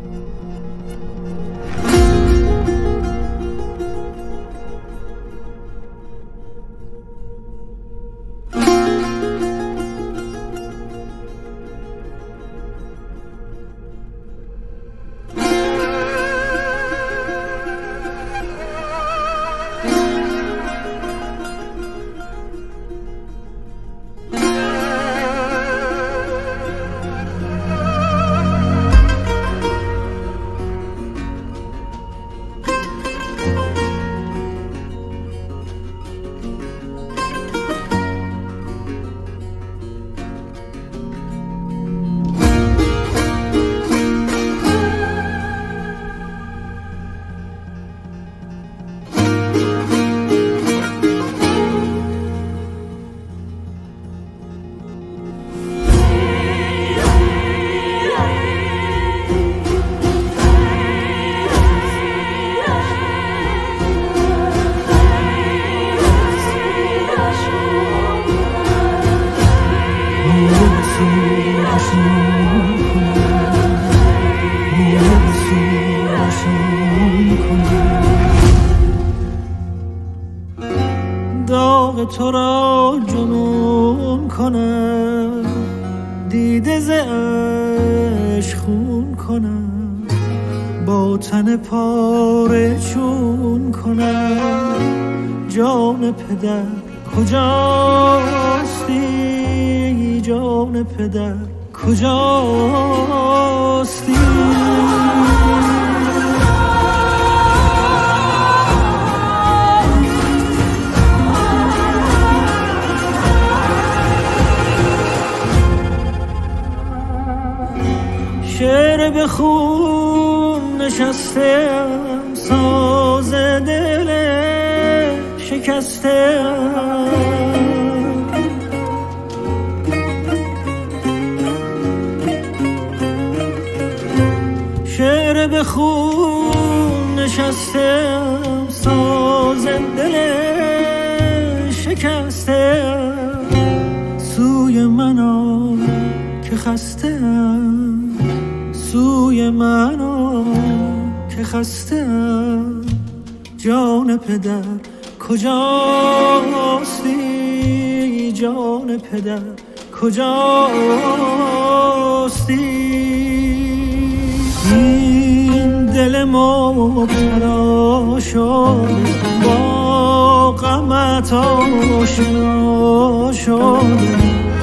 داغ تو را جنون کنم، دیده ز عشق خون کنم، با تن پاره چون کنم. جان پدر کجاستی؟ جان پدر کجاستی؟ شعر به خون نشستم، ساز دل شکستم. شعر به خون نشستم، ساز دل شکستم. سوی من آ که خستم، سوی من آ که خستم. جان پدر کجاستی؟ جان پدر کجاستی؟ این دل مبتلا شده، با غمت آشنا شده.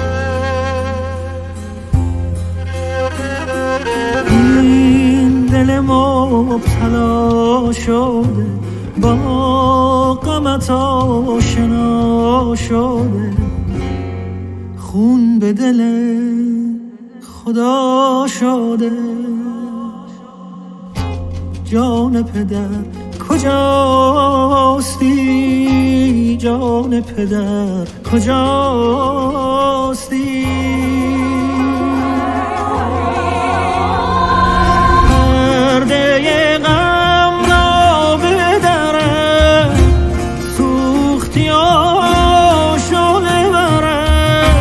این دل مبتلا شده، با غمت آشنا شده. خون به دل خدا شده. جان پدر کجاستی؟ جان پدر کجاستی؟ پرده غم را بدرم، سوختی آشوله برم.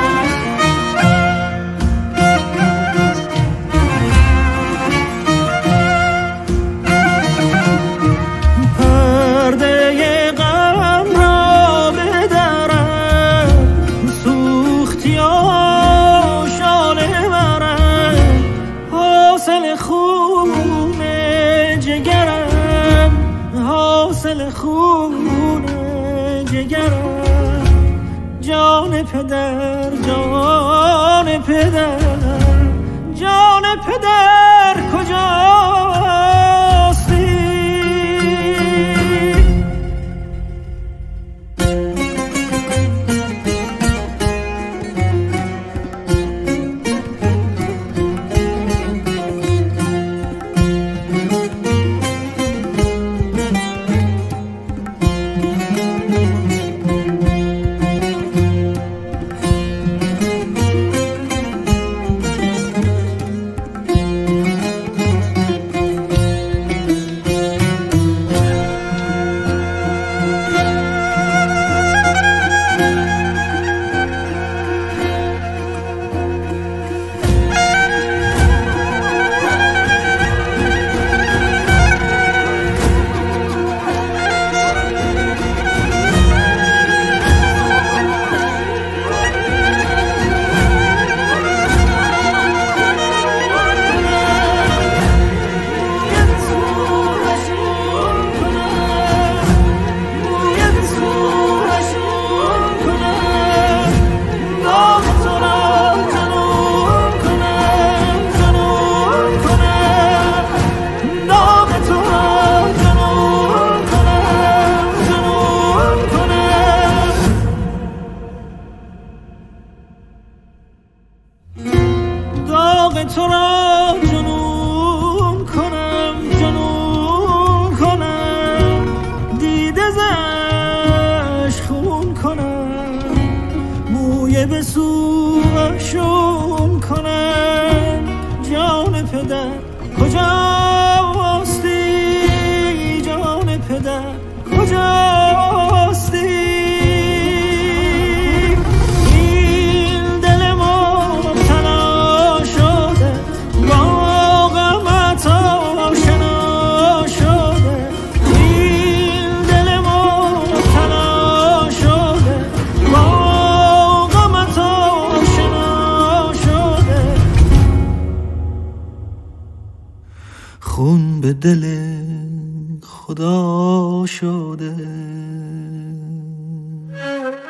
پرده غم را بدرم، سوختی آشوله برم. حاصل خون جگرم، حاصل خون جگرم. جان پدر، جان پدر، جان پدر کجاستی؟ تو را جنون کنم، جنون کنم، دیده زش خون کنم، موی به سوشون کنم. جان پدر کجاستی؟ جان پدر کجاستی؟ خون به دل خدا شده.